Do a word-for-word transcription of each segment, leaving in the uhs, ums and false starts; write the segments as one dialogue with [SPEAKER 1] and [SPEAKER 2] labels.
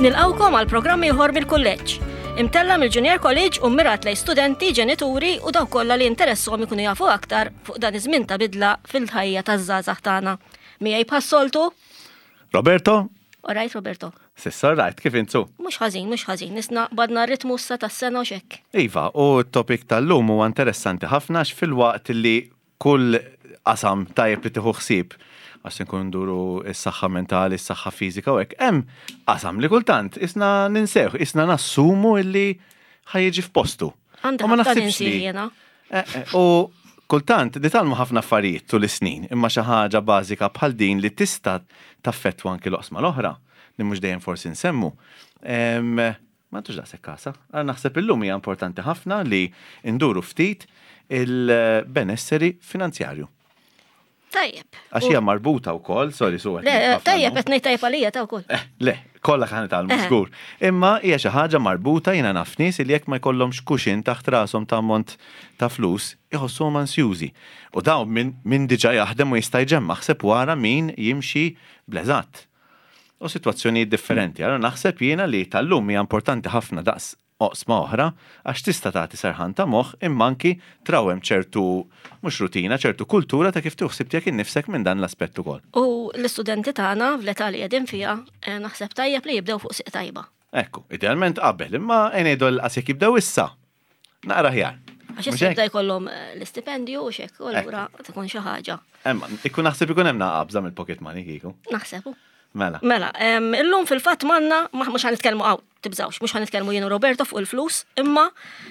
[SPEAKER 1] Nilqawkom għal programm ieħor mill-kulleġġ. Imtella mill-Junior College u mirat lej studenti, ġenituri u daw kollha li interessom ikunu jafu aktar fuq dan iż-żmien ta' bidla fil-ħajja taż-żgħażagħ tagħna. Miegħi bħas-soltu?
[SPEAKER 2] Roberto?
[SPEAKER 1] Orajt, Roberto.
[SPEAKER 2] Sissa rajt, kif intu?
[SPEAKER 1] Mhux ħażin, mhux ħażin, nisna badna ritmu issa tas-sena u xekk.
[SPEAKER 2] Iva, u t-topik tal-lum huwa interessanti ħafna fil-waqt li kull qasam tajjeb li tieħu ħsieb għax nkun nduru s-saħħa mentali, s-saħħa fiżika u hekk. Hemm qasam li kultant isna ninsew, isna nassumu illi ħajjiġi f'postu.
[SPEAKER 1] Għandek
[SPEAKER 2] U ma
[SPEAKER 1] ħafna
[SPEAKER 2] naħsibx li.
[SPEAKER 1] ninsir jiena.
[SPEAKER 2] Eh, eh, U kultant ditalmu ħafna affarijiet tul is-snin, imma xi ħaġa bażika bħal din li tista' taffettwa anki l-oqsma l-oħra li mhux dejjem forsi nsemmu. Em, Ma tux daqshekk kasa. Għal naħseb illum hija importanti ħafna li nduru ftit il-benesseri finanzjarju.
[SPEAKER 1] Tajjeb.
[SPEAKER 2] Għax hija marbuta wkoll, sorry suwed.
[SPEAKER 1] Le, tajjeb qed ngħid tajjeb għalija ta' wkoll.
[SPEAKER 2] Eh, le, kollha ħanet għal żgur. Imma hija xi ħaġa marbuta jiena naf nies li jekk ma jkollhomx kuxin taħt rashom ta' ammont ta' flus, iħossuhom ansjużi. U daw min, min diġà jaħdem u jista' jġemma ħseb wara min jimxi bleżatt. U sitwazzjonijiet differenti. Allora naħseb jiena li tal-lum hija importanti ħafna daqs oqsma oħra għax tista' tagħti serħan ta' moħħ imma anki trawhem ċertu mhux rutina, ċertu kultura ta' kif tuħsib tiegħek innifsek minn dan l-aspett ukoll.
[SPEAKER 1] U l-istudenti tagħna fl-età li qegħdin fiha naħseb tajjeb li jibdew fuq siq tajba.
[SPEAKER 2] Ekku, idealment qabel, imma ngħidu l-qasik jibdew issa. Naqra ħjar.
[SPEAKER 1] Għax issa jibda jkollhom l-istipendju u xekk, u allura tkun xi ħaġa.
[SPEAKER 2] Emma, ikun naħseb ikun hemm naqabża mill-pocket money kieku.
[SPEAKER 1] Naħsebu.
[SPEAKER 2] Mela.
[SPEAKER 1] Mela, illum fil-fatt manna mhux ħanitkellmu hawn, tibżawx, mhux ħanitkellmu jien u Roberto fuq il-flus, imma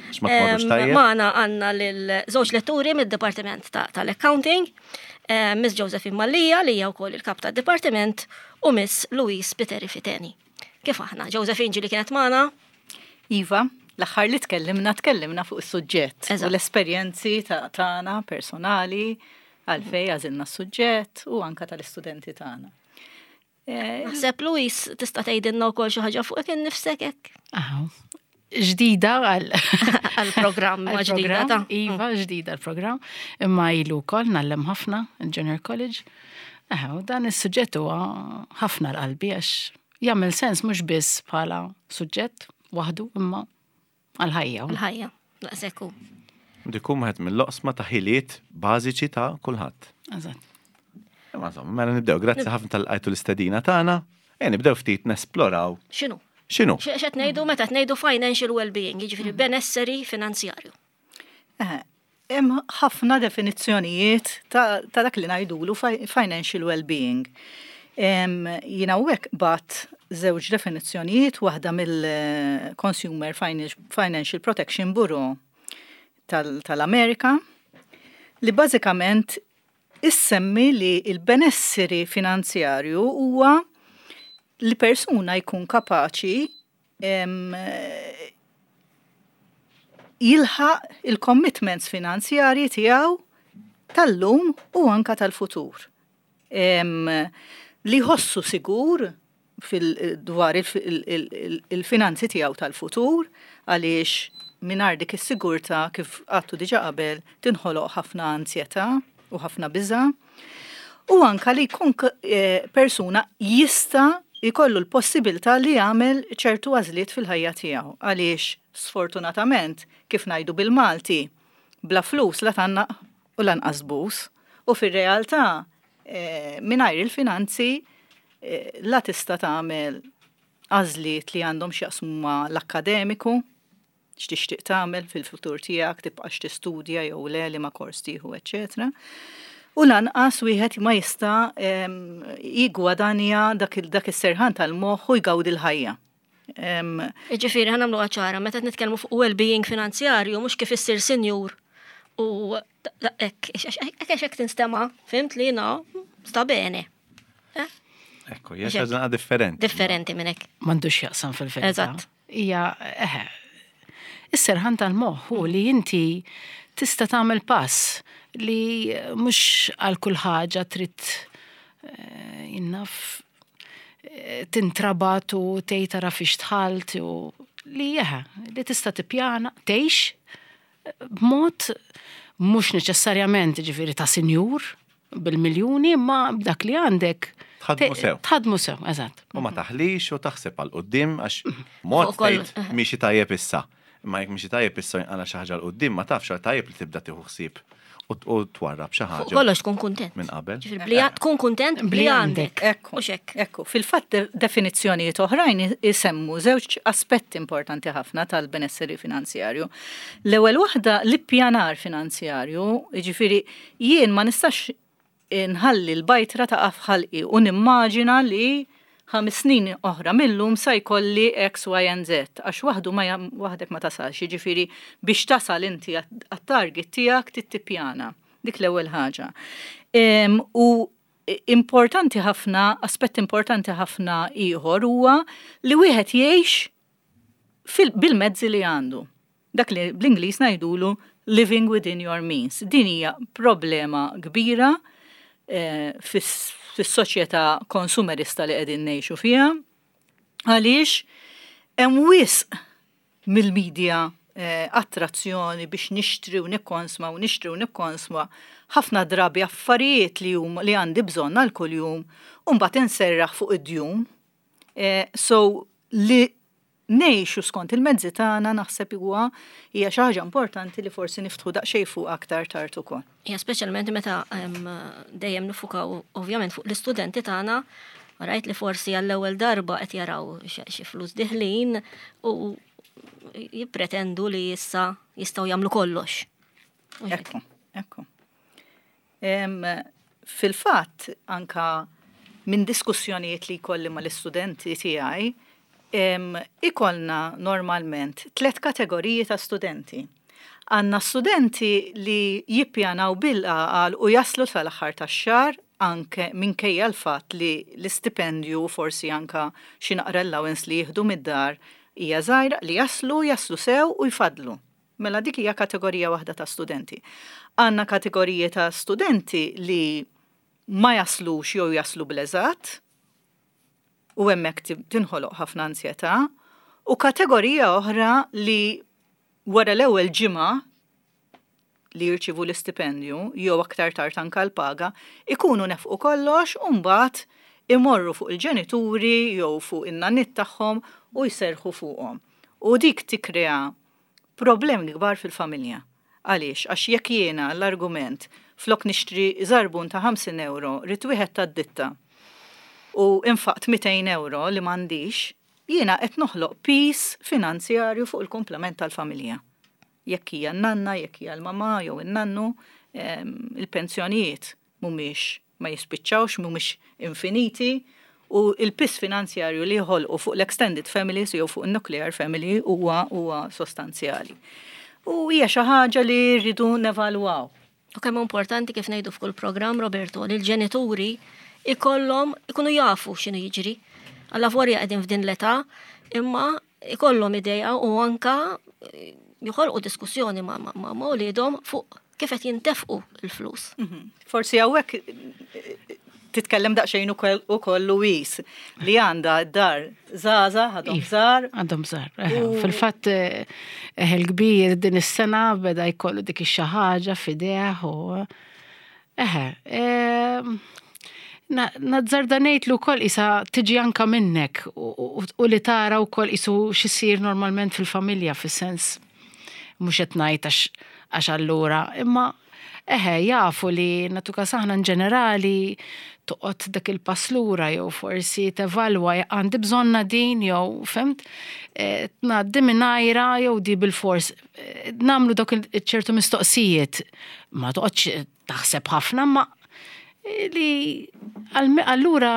[SPEAKER 1] magħna għandna lil żewġ letturi mid-Dipartiment tal-Accounting, Miss Josephine Mallija li hija wkoll il-kap tad-Dipartiment u Miss Louise Piteri Fiteni. Kif aħna? Josephine ġili kienet magħna?
[SPEAKER 3] Iva, l-aħħar li tkellimna tkellimna fuq is-suġġett u l-esperjenzi tagħna personali għalfejn għażilna s-suġġett u anke tal-istudenti tagħna.
[SPEAKER 1] Naħseb Luis tista' tgħidilna wkoll xi ħaġa fuq hekk innifsek hekk.
[SPEAKER 4] Aħ. Ġdida għal
[SPEAKER 1] għall-programm ġdida ta'
[SPEAKER 4] Iva, ġdida l-programm, imma ilu wkoll nallem ħafna il-Junior College. Aħ, dan is-suġġett huwa ħafna l-qalbi għax jagħmel sens mhux biss bħala suġġett waħdu imma għall-ħajja.
[SPEAKER 1] Għall-ħajja, daqshekk hu.
[SPEAKER 2] Dikum wieħed mill-loqsma ta' ħiliet bażiċi ta' kulħadd.
[SPEAKER 4] Eżatt.
[SPEAKER 2] Mela nibdew, grazzi ħafna tal-qajtu l-istedina tagħna. Ejja nibdew ftit nesploraw.
[SPEAKER 1] X'inhu?
[SPEAKER 2] X'inhu?
[SPEAKER 1] X'qed ngħidu meta qed ngħidu financial well-being, jiġifieri benesseri finanzjarju.
[SPEAKER 3] Hemm ħafna definizzjonijiet ta' dak li ngħidulu financial well-being. Jiena hekk bat żewġ definizzjonijiet, waħda mill-Consumer Financial Protection Bureau tal-Amerika li bażikament issemmi li il-benesseri finanzjarju huwa li persuna jkun kapaċi jilħaq il-commitments finanzjarji tiegħu tal-lum u anka tal-futur. Li jħossu sigur dwar il-finanzi tiegħu tal-futur għaliex mingħajr dik is-sigurtà kif għadtu diġà qabel tinħoloq ħafna ansjetà u ħafna biża. U anka li jkun persuna jista' jkollu l-possibilità li jagħmel ċertu għażliet fil-ħajja tiegħu. Għaliex sfortunatament kif ngħidu bil-Malti bla flus la tanna u lanqas bus. U fir-realtà mingħajr il-finanzi la tista' tagħmel għażliet li għandhom x'jaqsmu ma' l-akkademiku, x'tixtieq tagħmel fil-futur tiegħek, tibqax tistudja jew le li ma' kors tieħu, eċetera. U lanqas wieħed ma jista' jigwadanja dak is-serħan tal-moħħ u jgawdi l-ħajja.
[SPEAKER 1] Ġifieri ħa nagħmlu ċara meta nitkellmu fuq well-being finanzjarju mhux kif issir sinjur u hekk hekk hekk tinstema' fimt li no sta bene.
[SPEAKER 2] Ekku, hija xi ħaġa differenti.
[SPEAKER 1] Differenti minn hekk.
[SPEAKER 4] M'għandux jaqsam fil-verità.
[SPEAKER 1] Eżatt.
[SPEAKER 4] Hija is-serħan tal-moħħ hu li inti tista' tagħmel pass li mhux għal kull ħaġa trid innaf tintrabat u tgħid tara fiex tħalt u li jeħa li tista' tippjana tgħix b'mod mhux neċessarjament ġifieri ta' sinjur bil-miljuni imma b'dak li għandek
[SPEAKER 2] Tħadmu sew.
[SPEAKER 4] Tħadmu sew, eżatt.
[SPEAKER 2] U ma taħlix u taħseb għal qoddim għax mod tgħid miexi tajjeb issa. Imma jekk miexi tajjeb issa jinqala xi ħaġa l qoddim ma tafx tajjeb li tibda tieħu ħsieb u twarrab xi ħaġa.
[SPEAKER 1] Kollox tkun kuntent.
[SPEAKER 2] Minn qabel.
[SPEAKER 1] Tkun kuntent bli għandek.
[SPEAKER 3] Ekku. Ekku. Fil-fatt definizzjonijiet oħrajn isemmu żewġ aspetti importanti ħafna tal-benesseri finanzjarju. L-ewwel waħda l-ippjanar finanzjarju, jiġifieri jien ma nistax inħalli l-bajtra ta' ħalqi u nimmaġina li ħames snin oħra millum sa jkolli X, Y and Z, għax waħdu ma waħdek ma tasalx, jiġifieri biex tasal inti għat-target tiegħek tittipjana. Dik l-ewwel ħaġa. U importanti ħafna, aspett importanti ħafna ieħor huwa li wieħed jgħix bil-mezzi li għandu. Dak li bl-Ingliż ngħidulu living within your means. Din hija problema kbira fis-soċjetà konsumerista li qegħdin ngħixu fiha, għaliex hemm wisq mill-medja attrazzjoni biex nixtri u nikkonsma u nixtri u nikkonsma ħafna drabi affarijiet li hum li għandi bżonn għal kuljum u mbagħad inserraħ fuq id-djum. So li ngħixu skont il-mezzi tagħna naħseb huwa hija xi ħaġa importanti li forsi niftħu daqsxejn fuq aktar tard ukoll.
[SPEAKER 1] Ja speċjalment meta dejjem nifukaw ovvjament fuq l-istudenti tagħna, rajt li forsi għall-ewwel darba qed jaraw xi flus diħlin u jippretendu li issa jistgħu jagħmlu kollox.
[SPEAKER 3] Ekku, ekku. Fil-fatt anka minn diskussjonijiet li jkolli mal-istudenti tiegħi ikolna normalment tlet kategoriji ta' studenti. Għanna studenti li jippjanaw bil-qal u jaslu tal-aħħar tax-xahar anke minkejja l-fatt li l-istipendju forsi anka xi naqra allowance li jieħdu mid-dar hija żgħira li jaslu, jaslu sew u jfadlu. Mela dik hija kategorija waħda ta' studenti. Għandna kategoriji ta' studenti li ma jaslux jew jaslu bl-eżatt u hemmhekk tinħoloq ħafna ansjetà, u kategorija oħra li wara l-ewwel ġimgħa li jirċivu l-istipendju jew aktar tard anke l-paga, ikunu nefqu kollox u mbagħad imorru fuq il-ġenituri jew fuq in-nannit tagħhom u jserħu fuqhom. U dik tikkrea problemi kbar fil-familja. Għaliex, għax jekk jiena l-argument flok nixtri żarbun ta' ħamsin euro rid wieħed tad-ditta u infaqt mitejn euro li m'għandix, jiena qed noħloq pis finanzjarju fuq il-komplement tal-familja. Jekk hija n-nanna, jekk hija l-mama jew in-nannu, il-pensjonijiet mhumiex ma jispiċċawx, mhumiex infiniti, u il-pis finanzjarju li jħolqu fuq l-extended families jew fuq il-nuclear family huwa huwa sostanzjali. U hija xi ħaġa li rridu nevalwaw.
[SPEAKER 1] U kemm importanti kif ngħidu f'kull programm Roberto li l-ġenituri ikollhom ikunu jafu x'inhu jiġri. Alla vorja qegħdin f'din l-età, imma ikollhom idea u anka joħolqu diskussjoni ma' ma' mawliedhom fuq kif qed jintefqu l-flus.
[SPEAKER 3] Forsi hawnhekk titkellem daqsxejn ukoll Luis li għandha d-dar żgħażagħ għadhom żgħar.
[SPEAKER 4] Għadhom żgħar. Fil-fatt il-kbir din is-sena beda jkollu dik xi ħaġa f'idejh u eħe. Nazzardanejtlu wkoll isa tiġi anka minnek u li tara wkoll isu x'isir normalment fil-familja fis-sens mhux qed ngħid għax allura, imma eħe jafu li natuka saħna ġenerali toqgħod dak il-paslura jew forsi tevalwa għandi bżonna din jew fimt tngħaddi mingħajra jew di bil-fors nagħmlu dak ċertu mistoqsijiet ma toqgħodx taħseb ħafna ma li allura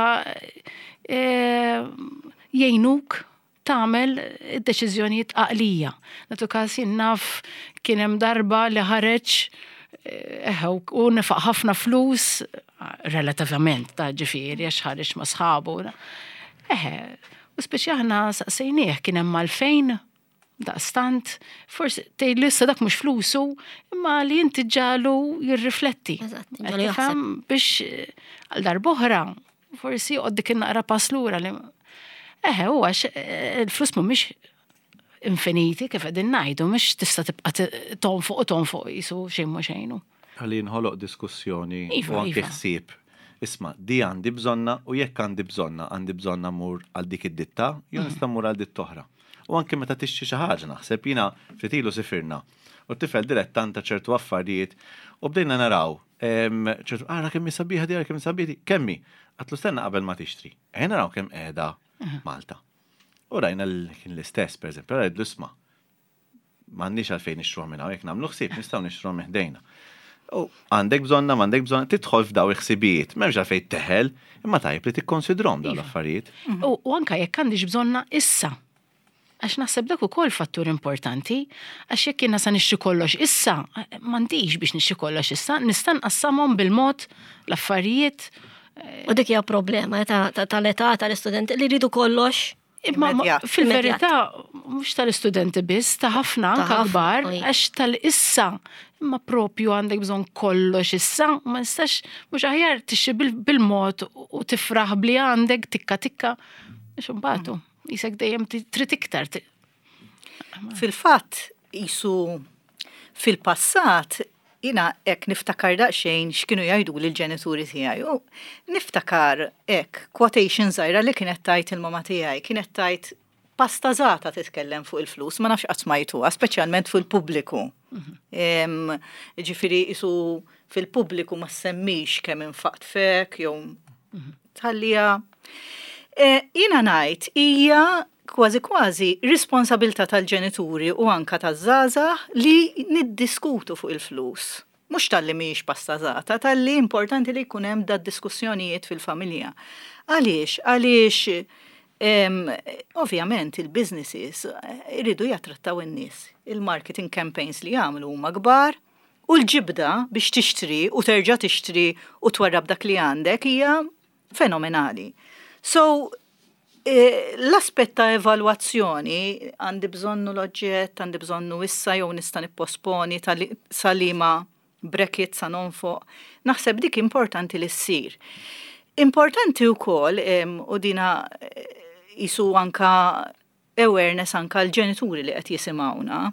[SPEAKER 4] jgħinuk tagħmel id-deċiżjonijiet għaqlija. Natuka naf kien hemm darba li ħareġ u nefaq ħafna flus, relativament, ta' ġifieri, għax ħareġ ma' sħabu. Eħe, u speċi aħna saqsejnieh kien hemm malfejn, daqstant, forsi tgħid issa dak mhux flusu, imma li inti ġalu jirrifletti. Biex għal darb'oħra, forsi joqgħod dik naqra paslura li eħe, huwa il-flus mhumiex infiniti kif qegħdin ngħidu, mhux tista' tibqa' tonfoq u tonfoq jisu xejn ma xejn.
[SPEAKER 2] Ħalli nħoloq diskussjoni u anke ħsieb isma' di għandi bżonna u jekk għandi bżonna għandi bżonna mur għal dik id-ditta, jew nista' mur għal dit toħra. U anke meta tixtri xi ħaġa naħseb jiena fritilu sifirna. U tifel dilettanta ċertu affarijiet u bdejna naraw ċertu ara kemm sabiħa di, ara kemm sabiħa di, kemmi. Għatlu stenna qabel ma tixtri. Ejja naraw kemm qiegħda Malta. U rajna kien l-istess, pereżempju, rajt l-isma' m'għandniex għalfejn nixtruha minn hawn, jekk nagħmlu ħsieb nistgħu nixtruha meħdejna. U għandek bżonna, m'għandek bżonna, tidħol f'daw il-ħsibijiet, m'hemmx għalfejn teħel, imma tajjeb li tikkonsidrhom dawn l-affarijiet.
[SPEAKER 4] U anke jekk għandix bżonna issa. Għax naħseb dak ukoll fattur importanti, għax jekk jiena sa nixtri kollox issa, m'għandix biex nixtri kollox issa, nista' nqassamhom bil-mod l-affarijiet.
[SPEAKER 1] U dik hija problema tal-età tal-istudenti li jridu kollox.
[SPEAKER 4] Imma fil-verità mhux tal-istudenti biss, ta' ħafna anke kbar, għax tal-issa imma propju għandek bżonn kollox issa, ma nistax mhux aħjar tixtri bil-mod u tifraħ bli għandek tikka tikka biex imbagħtu. Isek dejjem trid iktar.
[SPEAKER 3] Fil-fatt isu fil-passat jina ek niftakar daqxejn x'kienu jgħidu lill-ġenituri tiegħi. Niftakar ek quotation żgħira li kienet tajt il-mama tiegħi, kienet tajt pasta żgħata titkellem fuq il-flus, ma nafx qatt smajtuha, speċjalment fil-pubbliku. Ġifieri isu fil-pubbliku ma semmix kemm infaqt fek jew tħallija. Jina ngħid hija kważi kważi responsabilta tal-ġenituri u anka taż-żgħażagħ li niddiskutu fuq il-flus. Mhux tal-li mhijiex pasta żgħata, tal-li importanti li jkun hemm dad diskussjonijiet fil-familja. Għaliex, għaliex ovvjament il-businesses iridu jattrattaw in-nies. Il-marketing campaigns li jagħmlu huma kbar u l-ġibda biex tixtri u terġa' tixtri u twarrab dak li għandek hija fenomenali. So, l-aspett ta' evalwazzjoni għandi bżonnu l-oġġett, għandi bżonnu issa jew nista' nipposponi salima bracket sa nonfoq. Naħseb dik importanti li ssir. Importanti wkoll u dina isu anka awareness anka l-ġenituri li qed jisimgħuna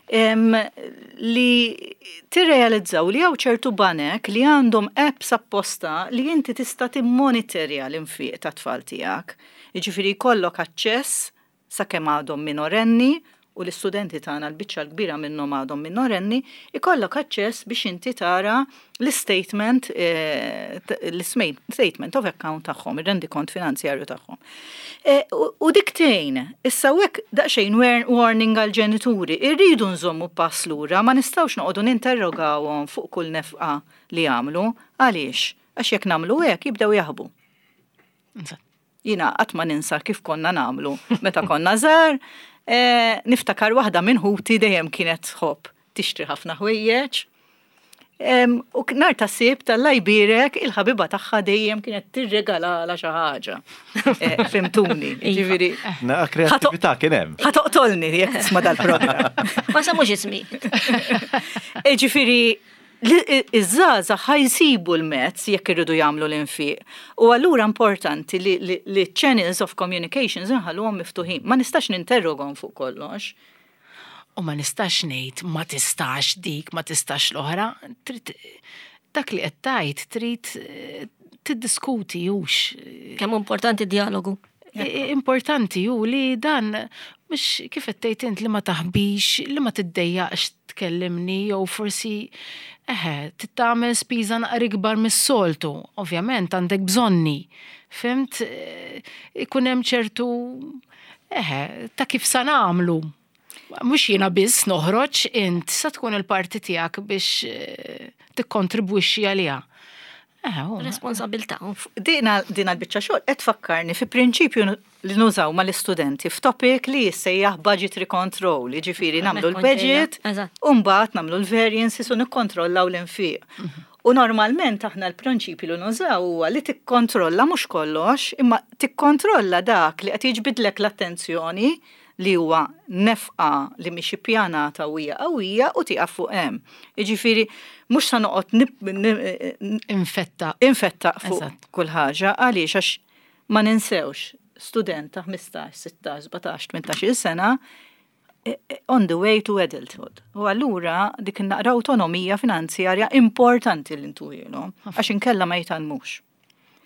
[SPEAKER 3] li tirrealizzaw li hawn ċertu banek li għandhom apps apposta li inti tista' timmonitorja l-infiq tat-tfal tiegħek. Jiġifieri jkollok aċċess sakemm għadhom minorenni u l-istudenti tagħna l-biċċa l-kbira minnhom għadhom minorenni, ikollok aċċess biex inti tara l-statement l-statement of account tagħhom, ir-rendikont finanzjarju tagħhom. U diktejn, issa hekk daqsxejn warning għall-ġenituri, irridu nżommu pass lura, ma nistgħux noqogħdu ninterrogawhom fuq kull nefqa li jagħmlu, għaliex? Għax jekk nagħmlu hekk jibdew jaħbu. Jiena qatt ma ninsa kif konna nagħmlu meta konna żgħar, niftakar waħda minn ħuti dejjem kienet tħobb tixtri ħafna ħwejjeġ. U nar ta' sib tal-la jbirek il-ħabiba tagħha dejjem kienet tirregalala xi ħaġa. Fimtuni, ġifieri.
[SPEAKER 2] Na kreattività kien hemm.
[SPEAKER 3] Ħatoqtolni jekk tisma' dal-programm.
[SPEAKER 1] Ma semmux ismi.
[SPEAKER 3] Ġifieri iż-żgħażagħ ħajsibu l-mezz jekk irridu jagħmlu l-infiq. U allura importanti li channels of communications inħalluhom miftuħin. Ma nistax ninterrogom fuq kollox.
[SPEAKER 4] U ma nistax ngħid ma tistax dik, ma tistax l-oħra. Dak li qed tgħid trid tiddiskuti hux.
[SPEAKER 1] Kemm importanti d-dialogu.
[SPEAKER 4] Importanti hu li dan mhux kif qed tgħid int li ma taħbix, li ma tiddejjaqx tkellimni jew forsi eħe titgħamel spiża naqra ikbar mis-soltu. Ovvjament għandek bżonni. Fimt ikun hemm ċertu eħe ta' kif sa nagħmlu. Mhux jiena biss noħroġ int sa tkun il-parti tiegħek biex tikkontribwixxi għaliha.
[SPEAKER 1] Responsabilità.
[SPEAKER 3] Dina l-biċċa xogħol qed tfakkarni fi prinċipju li nużaw mal-istudenti f'topic li jissejjaħ budgetary control, jiġifieri nagħmlu l-budget u mbagħad nagħmlu l-variances u nikkontrollaw l-infiq. U normalment aħna l-prinċipju li nużaw huwa li tikkontrolla mhux kollox, imma tikkontrolla dak li qed jiġbidlek l-attenzjoni li huwa nefqa li mhix ippjanata u hija qawwija u tieqaf fuq hemm. Jiġifieri mhux sa noqgħod
[SPEAKER 4] infetta
[SPEAKER 3] infetta fuq kull ħaġa għaliex għax ma ninsewx student ta' ħmistax, sittax, sebgħtax, tmintax-il sena on the way to adulthood. U allura dik naqra awtonomija finanzjarja importanti li ntuhilhom għax inkella ma jitalmux.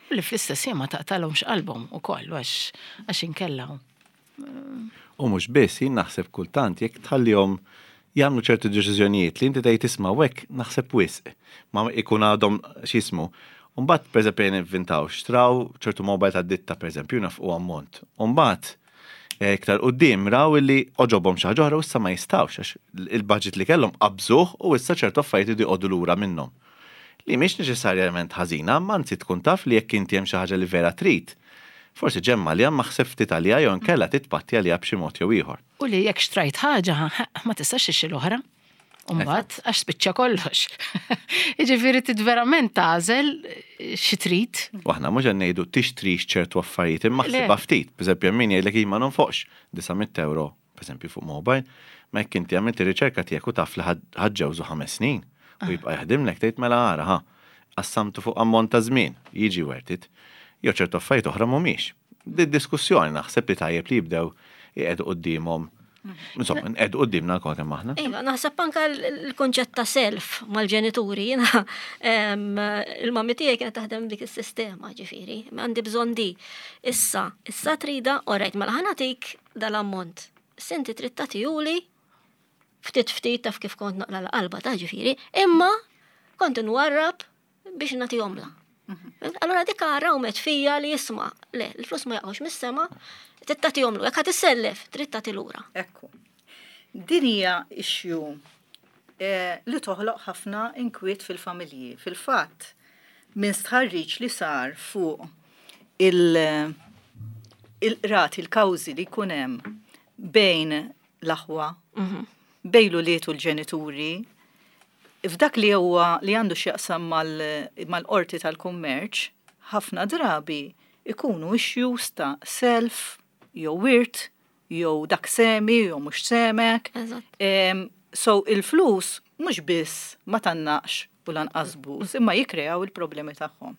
[SPEAKER 4] Li fl-istess ma taqtalhomx qalbhom ukoll għax għax inkellaw.
[SPEAKER 2] U mhux biss jien naħseb kultant jekk tħallihom jagħmlu ċertu deċiżjonijiet li inti tgħid tisma' hekk naħseb wisq ma ikun għadhom x'ismu. U mbagħad pereżempju nivvintaw xtraw ċertu mobile ta' ditta pereżempju nafqu ammont. U mbagħad iktar quddiem raw illi oġobhom xi ħaġa oħra u issa ma jistgħux għax il-budget li kellhom qabżuh u issa ċertu affarijiet idu jqogħdu lura minnhom. Li mhix neċessarjament ħażina, ma anzi tkun taf li jekk inti hemm xi ħaġa li vera trid. Forsi ġemma li hemm maħseb ftit għalija jew nkella titpatti għalija b'xi mod jew ieħor.
[SPEAKER 4] U li jekk xtrajt ħaġa ma tistax ixxi l-oħra. U mbagħad għax spiċċa kollox. Jiġifieri tit verament tagħżel xi trid.
[SPEAKER 2] U aħna mhux qed ngħidu tixtrix ċertu affarijiet imma ħsibha ftit. Pereżempju min jgħidlek ma nonfoqx disamiet euro pereżempju fuq mobile, ma jekk inti għamilt ir-riċerka tiegħek u taf li ħaġġewżu ħames snin. U jibqa' jaħdimlek tgħid mela ara ħa qassamtu fuq ammont ta' żmien, jiġi worth it. Jew ċertu affarijiet oħra mhumiex. Di-diskussjoni naħseb li tajjeb li jibdew jqegħdu qudiemhom. Insomma, nqegħdu qudiemna wkoll kemm aħna.
[SPEAKER 1] Iva, naħseb anke l-konċett ta' self mal-ġenituri, jiena il-mammi tiegħi kienet taħdem dik is-sistema ġifieri, għandi bżonn di. Issa, issa trida, orajt mela ħanatik dal-ammont. Sinti trid tagħtihuli ftit ftit taf kif kont naqla l-qalba ta' ġifieri, imma kont nwarrab biex nagħtihomla. Allora dik ara u met fija li jisma' le, l-flus ma jaqgħux mis-sema, trid tagħtihomlu, jekk ħad issellef, trid tagħti lura.
[SPEAKER 3] Ekku. Din hija issue li toħloq ħafna inkwiet fil-familji. Fil-fatt, minn stħarriġ li sar fuq il-rati, il-kawżi li jkun hemm bejn l-aħwa bejlu lietu l-ġenituri, f'dak li huwa li għandu x'jaqsam mal-qorti tal-kummerċ, ħafna drabi ikunu issues ta' self, jew wirt, jew dak semi, jew mhux semek. So il-flus mhux biss ma tannaqx u lanqas bus, imma jikkreaw il-problemi tagħhom.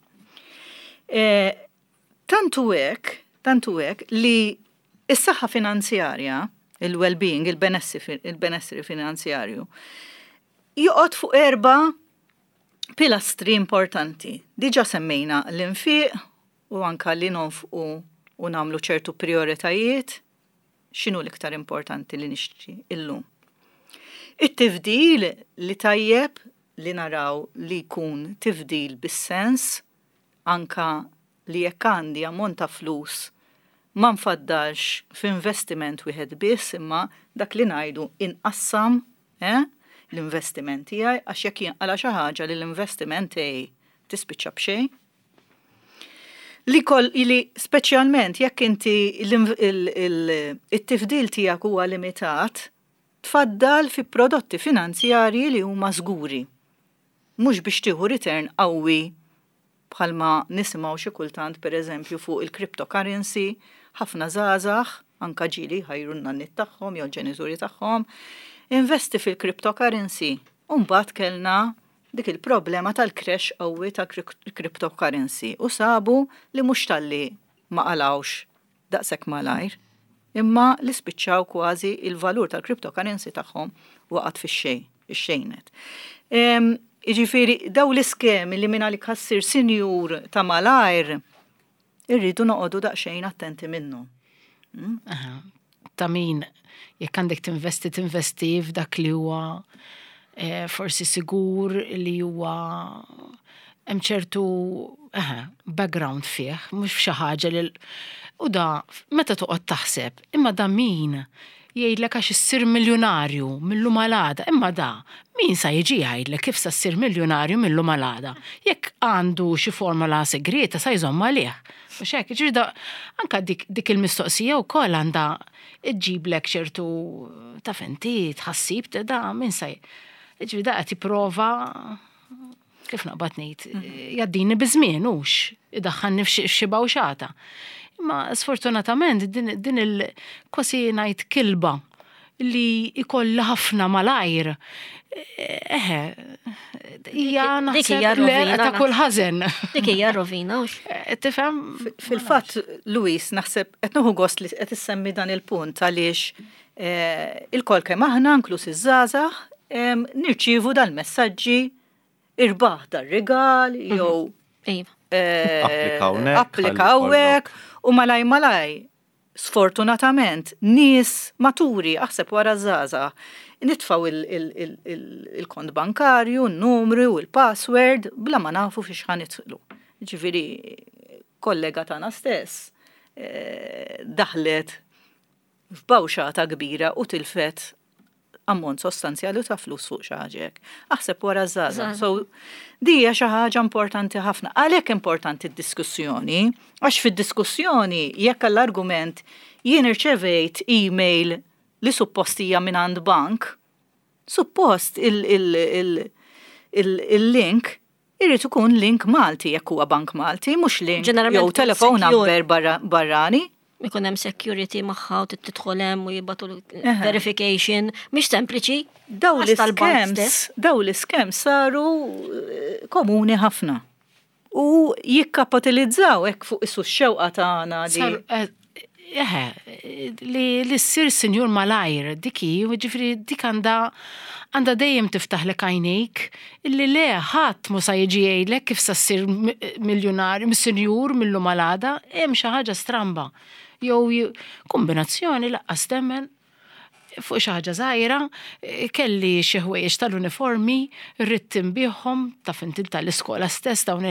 [SPEAKER 3] Tantu hekk, tantu hekk li is-saħħa finanzjarja, il-well-being, il-benessri finanzjarju, joqgħod fuq erba' pilastri importanti. Diġà semmejna l-infiq u anke li nonfqu u nagħmlu ċertu prioritajiet, x'inhu l-iktar importanti li nixtri illum. It-tifdil li tajjeb li naraw li jkun tifdil bis-sens anke li jekk għandi ammont ta' flus ma nfaddalx f'investiment wieħed biss imma dak li ngħidu inqassam eh, l-investiment tiegħi għax jekk jinqala xi ħaġa li l-investiment tiegħi tispiċċa b'xejn. Li koll li speċjalment jekk inti it-tifdil tiegħek huwa limitat, tfaddal fi prodotti finanzjarji li huma żguri. Mhux biex tieħu return qawwi bħalma nisimgħu xi kultant pereżempju fuq il-cryptocurrency, ħafna żgħażagħ anke ġieli ħajrunna n-nitt tagħhom jew ġenituri tagħhom, investi fil-cryptocurrency. U mbagħad kellna dik il-problema tal-crash qawwi ta' cryptocurrency u sabu li mhux talli ma qalawx daqshekk malajr, imma li spiċċaw kważi il-valur tal-cryptocurrency tagħhom waqgħet fix-xejn, ix-xejnet. Jiġifieri daw l-iskemi li minn għalik ħassir sinjur ta' malajr irridu noqogħdu daqsxejn attenti minnhom.
[SPEAKER 4] Ta' min jekk għandek tinvesti tinvesti f'dak li huwa forsi sigur li huwa hemm ċertu background fih, mhux f'xi ħaġa li u da meta toqgħod taħseb, imma da min jgħidlek għax issir miljonarju mill-lum għal-għada, imma da min sa jiġi jgħidlek kif sa ssir miljonarju mill-lum għal-għada. Jekk għandu xi formula segreta sa jżomm għalih. Mhux hekk, jiġri da anke dik, dik il-mistoqsija wkoll għandha iġġiblek ċertu taf inti tħassib da min sa jiġri da qed jipprova kif naqbad ngħid jgħaddini biżmien hux idaħħalni f'xi bawxata. Imma sfortunatament din, din il-kwasi ngħid kilba li ikollha ħafna malajr. Eħe, hija naħseb ta' kull ħażen.
[SPEAKER 1] Dik hija rovina hux.
[SPEAKER 4] Tifhem?
[SPEAKER 3] Fil-fatt, Luis, naħseb qed noħu gost li qed issemmi dan il-punt għaliex il-kol kemm aħna inkluż iż-żgħażagħ nirċievu dal-messaġġi irbaħ dar-rigal jew applikawek u malaj malaj. Sfortunatament, nis maturi, aħseb wara zaza, nitfaw il-kont bankarju, n-numru, il-password, bla ma nafu fi xħan itlu. Ġifiri, kollega tana stess, daħlet f'bawxata kbira u tilfet ammont sostanzjali ta' flus fuq xaġek. Aħseb wara zaza. So, dija xi ħaġa importanti ħafna. Għalhekk importanti d-diskussjoni, għax fid-diskussjoni jekk l-argument jien irċevejt email li suppostija minn għand bank, suppost il-link irrid ikun link Malti jekk huwa bank Malti, mhux link jew telefon number barrani.
[SPEAKER 1] Ikun hemm security magħha u tidħol hemm u jibgħatu verification, mhix sempliċi.
[SPEAKER 3] Daw l-iskems, daw l-iskems saru komuni ħafna. U jikkapitalizzaw hekk fuq isu x-xewqa tagħna li.
[SPEAKER 4] Eħe, li l-sir Sinjur Malajr, diki, ġifri dik għandha għandha dejjem tiftaħlek għajnejk, illi le ħadd mu sa jiġi jgħidlek kif sa ssir miljonarju, mis-sinjur millu malada, hemm xi ħaġa stramba. Jew kombinazzjoni laqqas temmen fuq xi ħaġa żgħira, kelli xi ħwejjeġ tal-uniformi, rrid inbihom taf inti tal-iskola stess dawn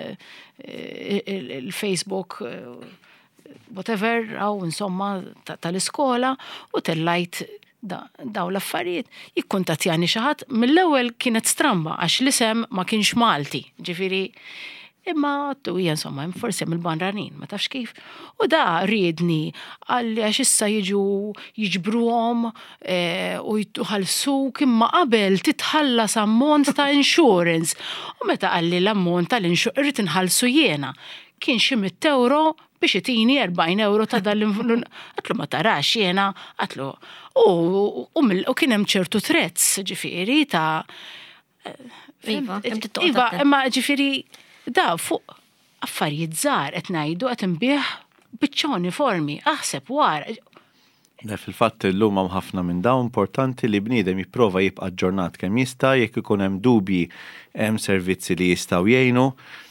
[SPEAKER 4] il-Facebook whatever, aw insomma tal-iskola u tellajt daw l-affarijiet jikkuntattjani xi ħadd mill-ewwel kienet stramba għax l-isem ma kienx Malti, ġifieri imma tu hija insomma forsi hemm il-barranin ma tafx kif. U da riedni għalli għax issa jiġu jiġbruhom u jitħallsuk imma qabel titħallas ammont ta' insurance. U meta qalli l-ammont tal-insurance irrid inħallsu jiena. Kien xi mitt euro biex itini erbgħin euro ta' dal-influn. Għatlu ma tarax jiena, għatlu. U kien hemm ċertu trezz ġifieri ta'
[SPEAKER 1] Iva,
[SPEAKER 4] Iva, imma ġifieri da fuq affarijiet żgħar qed ngħidu qed inbih biċċa uniformi, aħseb wara.
[SPEAKER 2] Fil-fatt illum hemm ħafna minn dawn importanti li bniedem jipprova jibqa' ġġornat kemm jista' jekk ikun hemm dubji hemm servizzi li jistgħu jgħinu.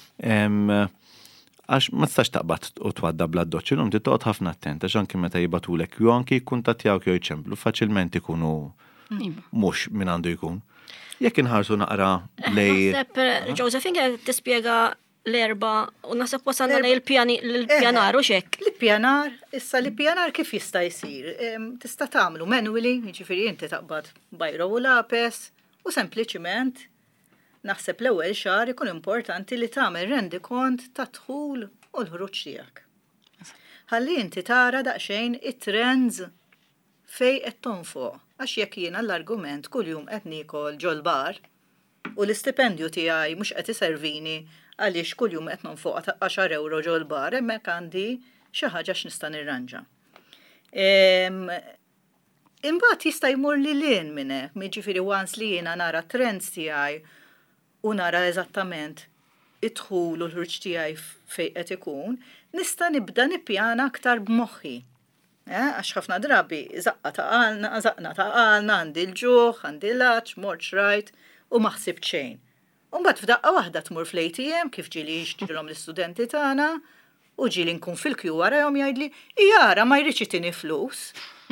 [SPEAKER 2] Għax ma tistax taqbad u twadda bla doċċ, illum titqgħod ħafna attent għax anke meta jibatulek jew anke jikkuntattjawk jew jċemplu faċilment ikunu mhux min għandu jkun. Jekk inħarsu naqra lej.
[SPEAKER 1] Naħseb Josephine tispjega l-erba u naħseb wasalna lej l-pjanar u xek.
[SPEAKER 3] L-pjanar, issa l-pjanar kif jista' jsir? Tista' tagħmlu manually, jiġifieri inti taqbad bajro u lapes u sempliċiment naħseb l-ewwel xahar ikun importanti li tagħmel rendikont ta' dħul u l-ħruġ tiegħek. Ħalli inti tara daqsxejn it-trends fej qed tonfoq. Għax jekk jiena l-argument kuljum qed nikol ġol-bar u l-istipendju tiegħi mhux qed iservini għaliex kuljum qed nonfoq għaxar euro ġol-bar, hemmhekk għandi xi ħaġa x'nista' nirranġa. Imbagħad jista' jmur lil hinn minn hekk, jiġifieri once li jiena nara trends tiegħi u nara eżattament id-dħul u l-ħruġ tiegħi fejn qed ikun, nista' nibda nippjana aktar b'moħħi. Għax ħafna drabi, zaqqa ta' għalna, zaqna ta' għalna, għandi l-ġuħ, għandi l-aċ, morċ rajt, u maħsib ċejn. Umbat f'daqqa waħda tmur fl-A T M, kif ġili jixġilhom l-istudenti tagħna, u ġili nkun fil-kju warahom jgħidli, jara ma jridx itini flus.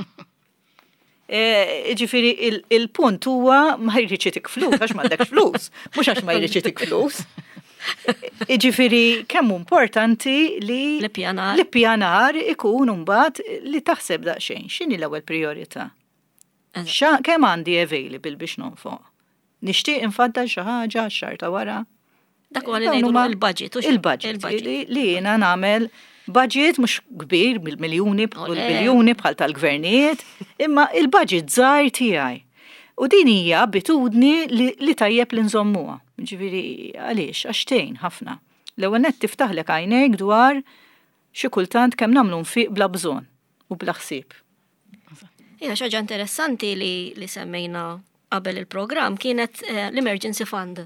[SPEAKER 3] Ġifieri il-punt huwa ma jridx itik flus, għax m'għandekx flus, mhux għax ma jridx itik flus. Iġifiri, kemm importanti li l-pjanar ikun mbagħad li taħseb daqsxejn. X'inhi l-ewwel priorità? Kemm għandi available biex nonfoq? Nixtieq infaddal xi ħaġa x-xahar ta' wara.
[SPEAKER 1] Dak huwa li ngħidu il-budget.
[SPEAKER 3] Il-budget. Li jiena nagħmel budget mhux kbir bil-miljuni bil-biljuni bħal tal-gvernijiet, imma il-budget żgħar tiegħi. U din hija abitudni li tajjeb li nżommuha. Ġifieri għaliex għaxtejn ħafna. L-ewwel nett tiftaħlek għajnejk dwar xi kultant kemm nagħmlu nfiq bla bżonn u bla ħsieb.
[SPEAKER 1] Hija xi ħaġa interessanti li li semmejna qabel il-programm kienet l-emergency fund.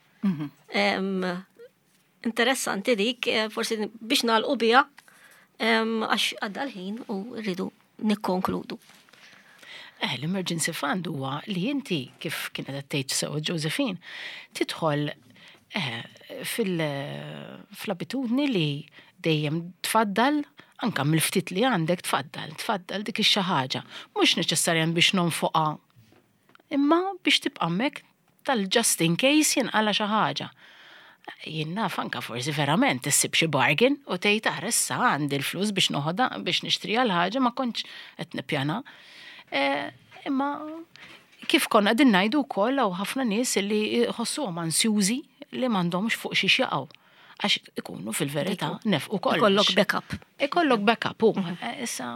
[SPEAKER 1] Interessanti dik, forsi biex nagħlqu biha għax għadda l-ħin u rridu nikkonkludu.
[SPEAKER 4] Eh, l-emergency fund huwa li inti kif kienet tgħid sew Josephine, tidħol fil-abitudni li dejjem tfaddal, anka mill-ftit li għandek tfaddal, tfaddal dik ix-xi ħaġa. Mhux neċessarjan biex nonfoqha, imma biex tibqa' hemmhekk tal-just in case jinqala xi ħaġa. Jien naf anka forsi verament issib xi bargain u tgħid ara issa għandi l-flus biex noħodha biex nixtriha l-ħaġa ma kontx qed nippjana. Imma kif konna qegħdin ngħidu wkoll hawn ħafna nies li jħossuhom ansjużi li m'għandhomx fuq xi jaqgħu. Għax ikunu fil-verità nefqu kollox.
[SPEAKER 1] Ikollok backup.
[SPEAKER 4] Ikollok backup, u issa.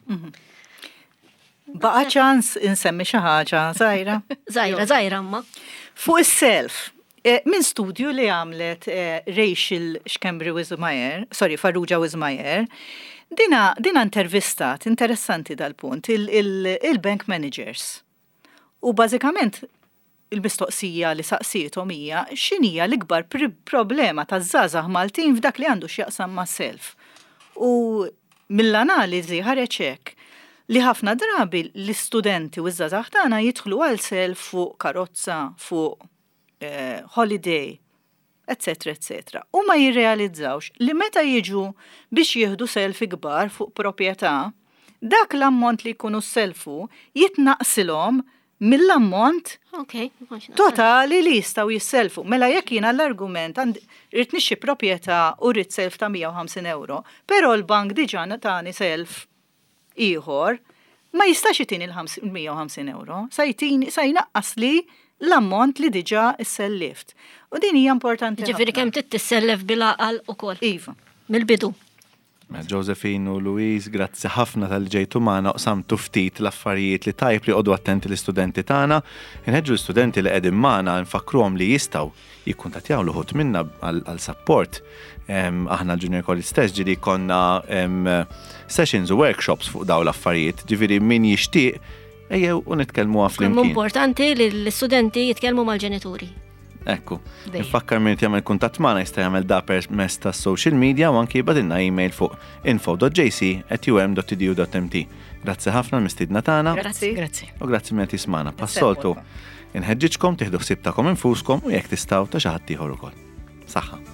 [SPEAKER 3] Baqa ċans insemmi xi ħaġa żgħira.
[SPEAKER 1] Żgħira, żgħira imma.
[SPEAKER 3] Fuq is-self, min studju li għamlet Rachel Xkembri Wismayer, sorry, Farrugia Wismayer, dina dina intervistat interessanti dal-punt il-bank managers. U bażikament il-mistoqsija li saqsietom hija x'inhija l-ikbar problema taż-żgħażagħ Maltin f'dak li għandu x'jaqsam ma' self. U mill-analiżi ħareġ hekk li ħafna drabi l-istudenti u ż-żgħażagħ tagħna jidħlu għal self fuq karozza, fuq eh, holiday, et cetera, et cetera. U ma jirrealizzawx li meta jiġu biex jieħdu selfi kbar fuq proprjetà, dak l-ammont li jkunu selfu jitnaqsilhom mill-ammont
[SPEAKER 1] okay,
[SPEAKER 3] totali li jistaw jisselfu. Mela jekk jiena l-argument rrid nixxi proprjetà u rrid self ta' mija u ħamsin euro, però l-bank diġà tani self ieħor ma jistax jitini l-mija u ħamsin euro, sa jtini sa jnaqqas li l-ammont li diġà isselleft. U din hija importanti.
[SPEAKER 1] Ġifieri kemm tissellef bil-aqal ukoll.
[SPEAKER 3] Iva.
[SPEAKER 1] Mill-bidu.
[SPEAKER 2] Josephine u Louise, grazzi ħafna tal-ġejtu magħna qsamtu ftit l-affarijiet li tajb li qogħdu attenti l-istudenti tagħna. Inħeġġu l-istudenti li qegħdin magħna nfakruhom li jistgħu jikkuntattjaw l-ħut minna għal support. Aħna Junior College stess ġieli konna sessions u workshops fuq daw l-affarijiet, ġifieri min jixtieq ejjew u nitkellmu flimkien.
[SPEAKER 1] Importanti li l-istudenti jitkellmu mal-ġenituri.
[SPEAKER 2] Ekku, nifakkar minn jagħmel kuntatt magħna jista' jagħmel da permezz tas-social media u anke jibgħatilna email fuq info dot j c at u m dot e d u dot m t. Grazzi ħafna mistiedna tagħna.
[SPEAKER 4] Grazzi, grazzi.
[SPEAKER 2] U grazzi minn tismana. Passoltu inħeġġiġkom tieħdu ħsieb tagħkom infuskom u jekk tistgħu ta' xi ħadd ieħor ukoll. Saħħa.